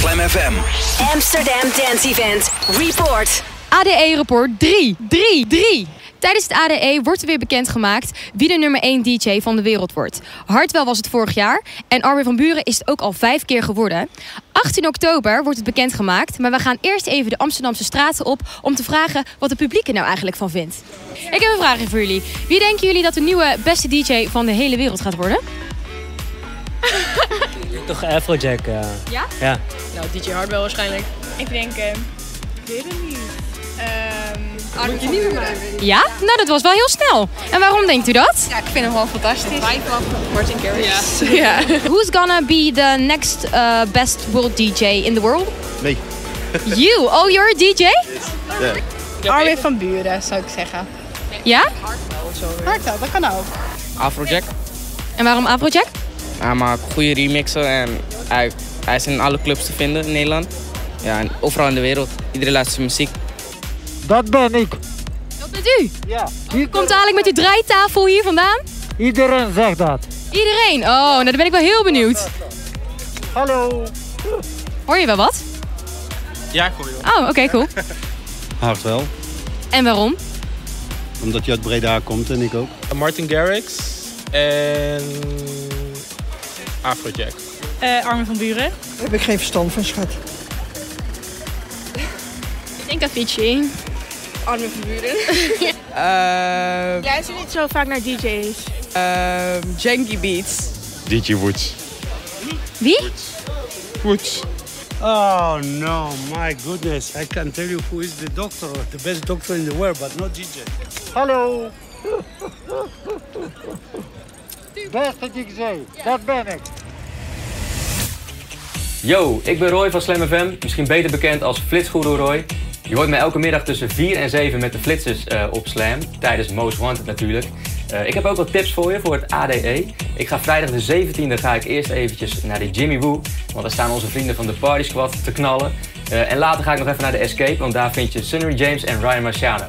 Slam FM. Amsterdam Dance Event. Report. ADE-rapport 3. Tijdens het ADE wordt er weer bekendgemaakt wie de nummer 1 DJ van de wereld wordt. Hardwell was het vorig jaar en Armin van Buuren is het ook al 5 keer geworden. 18 oktober wordt het bekendgemaakt, maar we gaan eerst even de Amsterdamse straten op om te vragen wat het publiek er nou eigenlijk van vindt. Ik heb een vraagje voor jullie. Wie denken jullie dat de nieuwe beste DJ van de hele wereld gaat worden? Toch Afrojack. Ja? Ja. Nou, DJ Hardwell waarschijnlijk. Ik denk, ik weet het niet. Moet je niet meer maken. Ja? Nou, dat was wel heel snel. En waarom denkt u dat? Ja, ik vind hem gewoon fantastisch. Martin Garrix. Ja. Who's gonna be the next best world DJ in the world? Nee. You? Oh, you're a DJ? Ja. Armin van Buuren, zou ik zeggen. Ja? Hardwell, dat kan ook. Afrojack. En waarom Afrojack? Hij maakt goede remixen en hij is in alle clubs te vinden in Nederland. Ja, en overal in de wereld. Iedereen luistert zijn muziek. Dat ben ik. Dat bent u? Ja. Komt dadelijk met uw draaitafel hier vandaan? Iedereen zegt dat. Iedereen? Oh, nou dan ben ik wel heel benieuwd. Hallo. Hoor je wel wat? Ja, ik hoor je. Oh, oké, cool. Hardwell. En waarom? Omdat je uit Breda komt en ik ook. Martin Garrix en Afrojack. Armin van Buuren. Daar heb ik geen verstand van, schat. Ik denk Avicii. Armin van Buuren. Luister niet zo vaak naar DJ's. Janky Beats. DJ Woods. Wie? Woods. Oh no, my goodness. I can tell you who is the doctor, the best doctor in the world, but not DJ. Hallo. Beste DJ, dat ben ik. Yo, ik ben Roy van Slam FM, misschien beter bekend als Flitsgoeroe Roy. Je hoort mij elke middag tussen 4 en 7 met de flitsers op Slam, tijdens Most Wanted natuurlijk. Ik heb ook wat tips voor je voor het ADE. Ik ga vrijdag de 17e ga ik eerst eventjes naar de Jimmy Woo, want daar staan onze vrienden van de Party Squad te knallen. En later ga ik nog even naar de Escape, want daar vind je Sunny James en Ryan Marciano.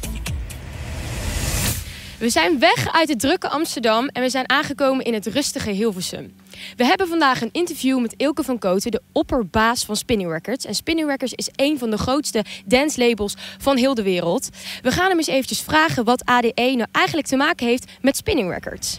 We zijn weg uit het drukke Amsterdam en we zijn aangekomen in het rustige Hilversum. We hebben vandaag een interview met Ilke van Kooten, de opperbaas van Spinning Records. En Spinning Records is een van de grootste dance labels van heel de wereld. We gaan hem eens eventjes vragen wat ADE nou eigenlijk te maken heeft met Spinning Records.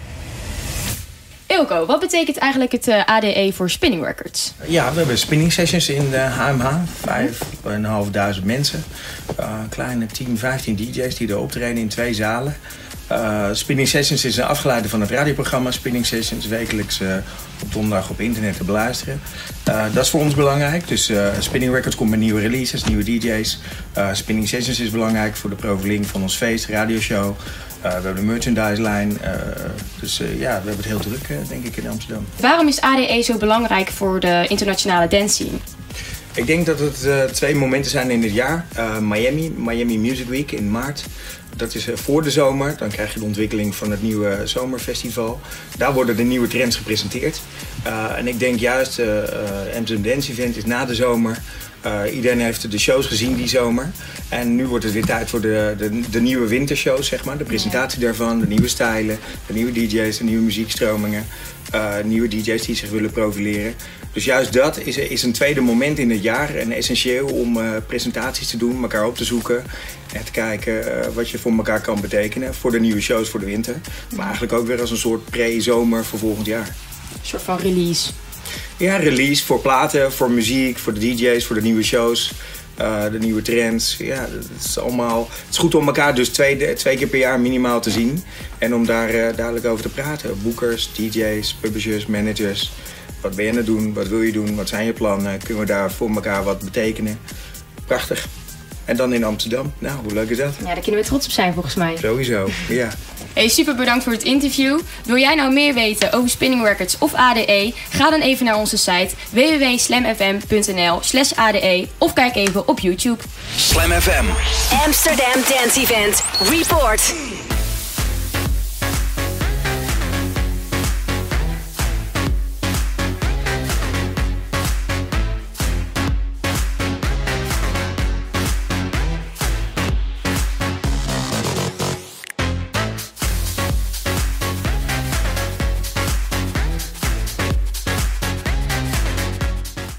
Ilko, wat betekent eigenlijk het ADE voor Spinning Records? Ja, we hebben spinning sessions in de HMH. 5.500 mensen. Een kleine 10, 15 DJ's die er optreden in 2 zalen. Spinning Sessions is een afgeleide van het radioprogramma Spinning Sessions. Wekelijks op donderdag op internet te beluisteren. Dat is voor ons belangrijk. Dus Spinning Records komt met nieuwe releases, nieuwe DJ's. Spinning Sessions is belangrijk voor de profiling van ons feest, radioshow. We hebben de merchandise-lijn. We hebben het heel druk, denk ik, in Amsterdam. Waarom is ADE zo belangrijk voor de internationale dance scene? Ik denk dat het 2 momenten zijn in het jaar. Miami Music Week in maart. Dat is voor de zomer. Dan krijg je de ontwikkeling van het nieuwe zomerfestival. Daar worden de nieuwe trends gepresenteerd. En ik denk juist, Amsterdam Dance Event is na de zomer. Iedereen heeft de shows gezien die zomer. En nu wordt het weer tijd voor de nieuwe wintershows, zeg maar. De presentatie daarvan, de nieuwe stijlen, de nieuwe DJ's, de nieuwe muziekstromingen. Nieuwe DJ's die zich willen profileren. Dus juist dat is een tweede moment in het jaar. En essentieel om presentaties te doen, elkaar op te zoeken. En te kijken wat je voor elkaar kan betekenen. Voor de nieuwe shows voor de winter. Maar eigenlijk ook weer als een soort pre-zomer voor volgend jaar. Een soort van release. Ja, release voor platen, voor muziek, voor de DJ's, voor de nieuwe shows. De nieuwe trends. Ja, het is allemaal. Het is goed om elkaar dus 2 keer per jaar minimaal te zien. En om daar dadelijk over te praten. Boekers, DJ's, publishers, managers. Wat ben je aan het doen? Wat wil je doen? Wat zijn je plannen? Kunnen we daar voor elkaar wat betekenen? Prachtig. En dan in Amsterdam. Nou, hoe leuk is dat? Ja, daar kunnen we trots op zijn volgens mij. Sowieso, ja. Hey, super bedankt voor het interview. Wil jij nou meer weten over Spinning Records of ADE? Ga dan even naar onze site www.slamfm.nl/ADE of kijk even op YouTube. Slam FM. Amsterdam Dance Event. Report.